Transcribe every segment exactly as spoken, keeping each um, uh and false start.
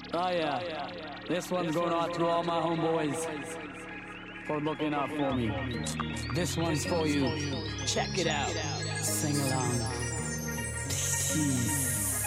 Oh yeah, this one's going out to all my homeboys for looking out for me. This one's for you. Check it out. Sing along. Peace.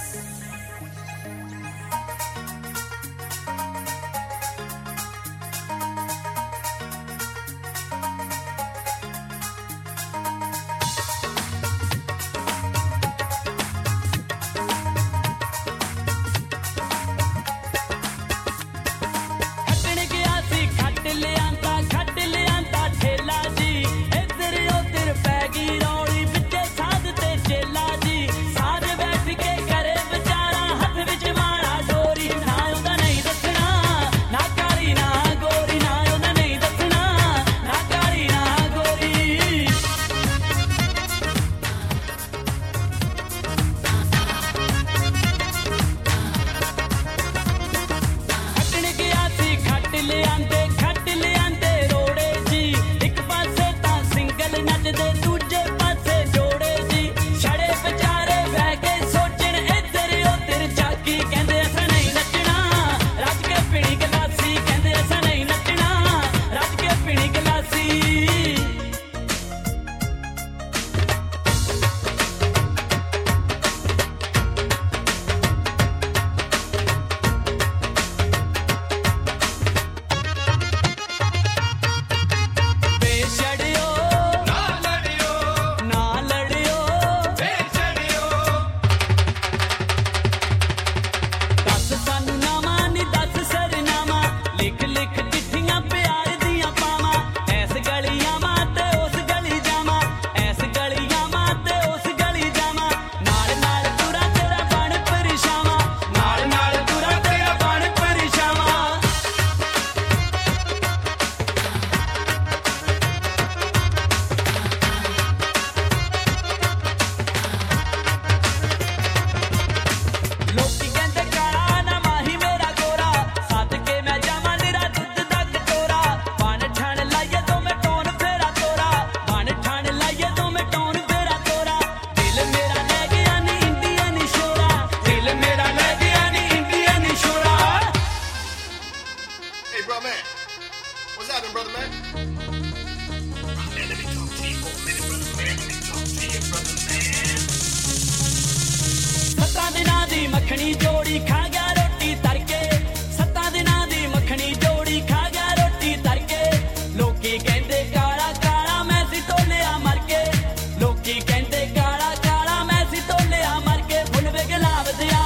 Makhani जोड़ी खा गया रोटी तरके सत्ता दिना दी मखनी जोड़ी खा गया रोटी तरके लोकी कहंदे काला काला मैं सी तोलिया मर के लोकी कहंदे काला काला मैं सी तोलिया मर के फुल वे गुलाब दिया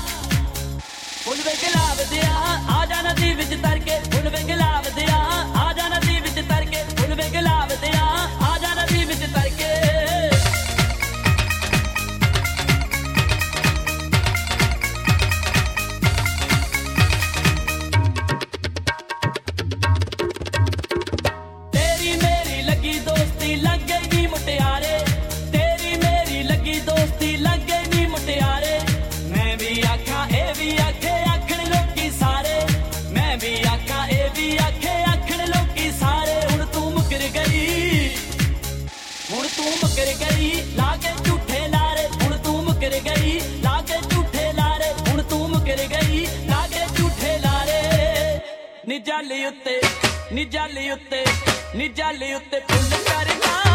फुल वे गुलाब दिया आ जा नदी विच तरके फुल वे गुलाब दिया आ जा नदी विच तरके फुल वे गुलाब दिया आ जा नदी विच तरके लागे झूठे लारे हुण तू मुकर गई लागे झूठे लारे हुण तू मुकर गई लागे झूठे लारे नी जाली उत्ते नी जाली उत्ते नी जाली उत्ते फुल करना